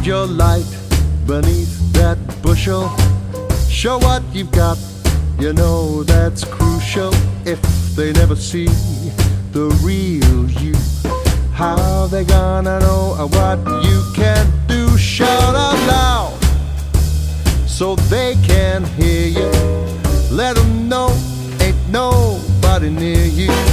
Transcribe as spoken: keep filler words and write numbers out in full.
Hide your light beneath that bushel. Show what you've got, you know that's crucial. If they never see the real you, how they gonna know what you can do? Shout out loud so they can hear you. Let them know ain't nobody near you.